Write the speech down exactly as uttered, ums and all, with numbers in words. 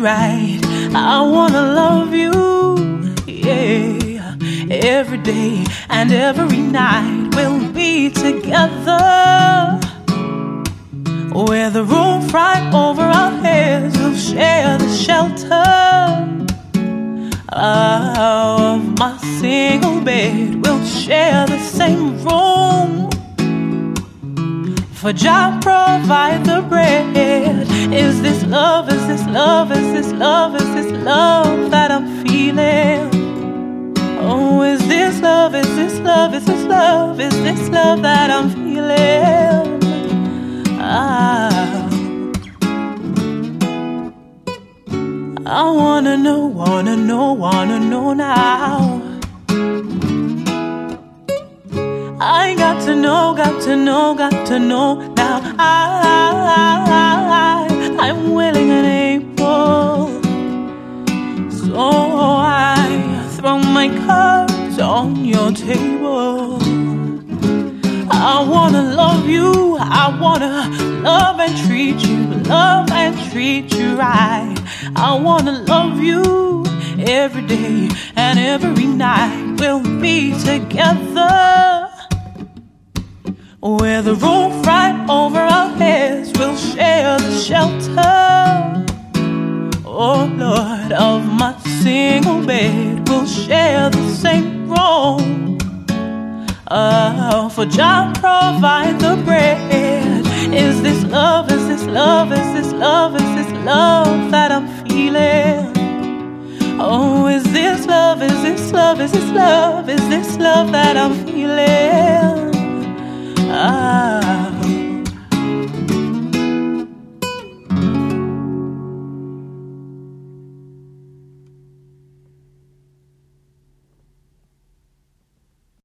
right. I wanna love you, yeah. Every day and every night we'll be together. With the roof right over our heads, we'll share the shelter of my single bed. We'll share the same room. For Jah provide the bread. Is this love, is this love, is this love, is this love that I'm feeling? Oh, is this love, is this love, is this love, is this love that I'm feeling? Ah, I wanna know, wanna know, wanna know now. I got to know, got to know, got to know now. I, I, I, I'm willing and able. So I throw my cards on your table. I wanna love you, I wanna love and treat you, love and treat you right. I wanna love you every day and every night. We'll be together. With the roof right over our heads, we'll share the shelter. Oh Lord, of my single bed, we'll share the same room. Oh, for Jah provide the bread. Is this love, is this love, is this love, is this love that I'm feeling? Oh, is this love, is this love, is this love, is this love that I'm feeling?